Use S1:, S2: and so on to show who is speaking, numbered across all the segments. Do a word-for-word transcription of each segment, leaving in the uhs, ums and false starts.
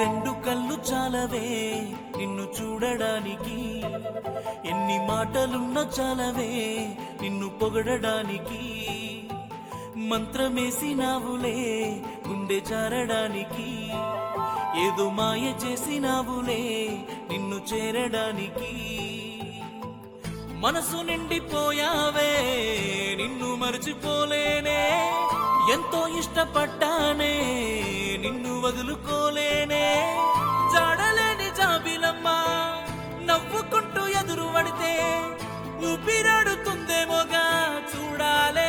S1: రెండు కళ్ళు చాలవే నిన్ను చూడడానికి, ఎన్ని మాటలున్న చాలవే నిన్ను పొగడడానికి. మంత్రమేసినావులే గుండె జారడానికి, ఏదో మాయ చేసినావులే నిన్ను చేరడానికి. మనసు నిండిపోయావే నిన్ను మరచిపోలేనే, ఎంతో ఇష్టపడ్డానే నిన్ను వదులుకోలేనే. జాడలేని జాబిలమ్మా నవ్వుకుంటూ ఎదురు పడితే ఊపిరాడుతుందేమోగా చూడాలే.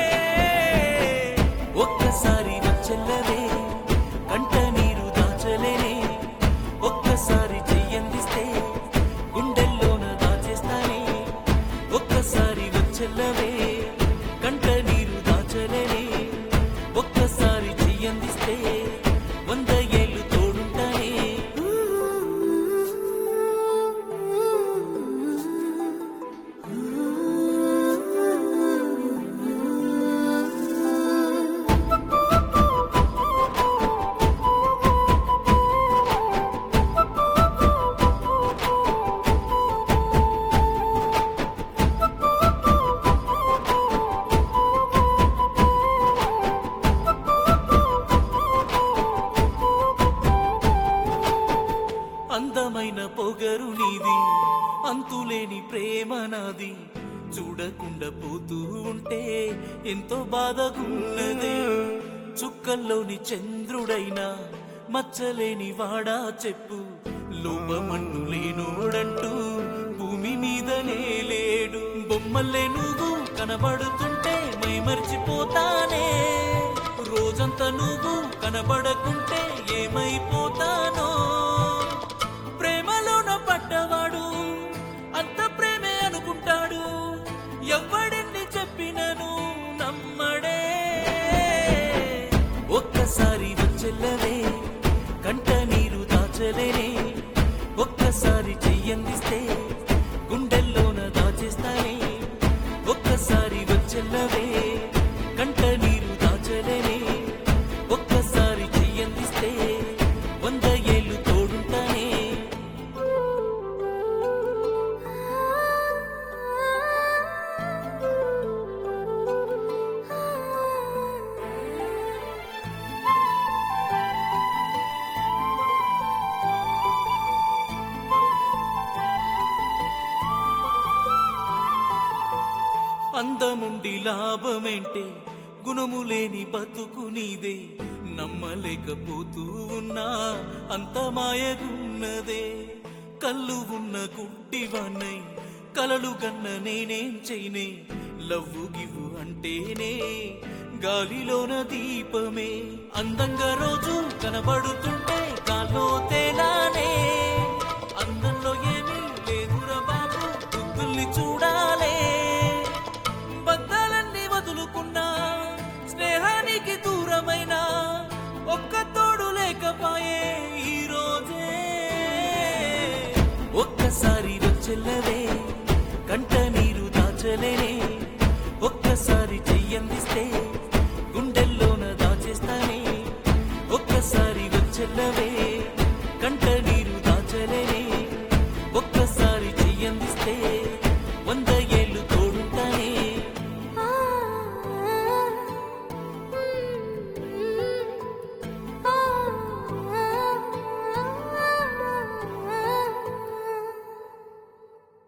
S1: ఒక్కసారి వచ్చెల్లవే కంట నీరు దాచలేనే, ఒక్కసారి చెయ్యందిస్తే గుండెల్లోన దాచేస్తానే. ఒక్కసారి వచ్చెల్లవే కంట నీరు దాచలేనే, ఒక్కసారి చెయ్యందిస్తే వంద ఏళ్ళు తోడుంటానే. అందమైన పొగరు నీది, అంతులేని ప్రేమ నాది. చూడకుండా పోతూ ఉంటే ఎంతో బాధగున్నదే. చుక్కల్లోని చంద్రుడైనా మచ్చలేని వాడా చెప్పు, లోపమంటూ లేనోడంటూ భూమి మీదనే లేడు. బొమ్మల్లే నువ్వు కనబడుతుంటే మై మర్చిపోతానే, రోజంతా నువ్వు కనబడకుంటే ఏమైపోతానో. పడ్డవాడు అంత ప్రేమే అనుకుంటాడు, ఎవ్వడిని చెప్పినను నమ్మడే. ఒక్కసారి వచ్చెల్లవే కంట నీరు దాచలేనే, ఒక్కసారి చెయ్యందిస్తే గుండెల్లోన దాచేస్తానే. ఒక్కసారి వచ్చెల్లవే కంట నీరు దాచలేనే, ఒక్కసారి చెయ్యందిస్తే వంద ఏళ్ళు తోడుంటానే. అందముండి లాభమేంటే గుణములేని బతుకు నీదే. నమ్మలేకపోతూ ఉన్నా అంత మాయగున్నదే. కళ్ళు ఉన్న గుడ్డివాన్నై కలలు గన్న నేనేం చేయనే, లవ్వు గివ్వు అంటేనే గాలిలోన దీపమే. అందంగా రోజు కనబడుతుంటే గాల్లో తేలానే, అందంలో ఏమీ లేదురా బాబు బుద్ధుల్ని చూడాలే. బంధాలన్నీ వదులుకున్నా స్నేహానికి దూరమైనా ఒక్క తోడు లేకపాయే ఈ రోజే. ఒక్కసారి వచ్చెల్లవే కంట నీరు దాచలేనే, ఒక్కసారి చెయ్యందిస్తే గుండెల్లోన దాచేస్తానే. ఒక్కసారి వచ్చెల్లవే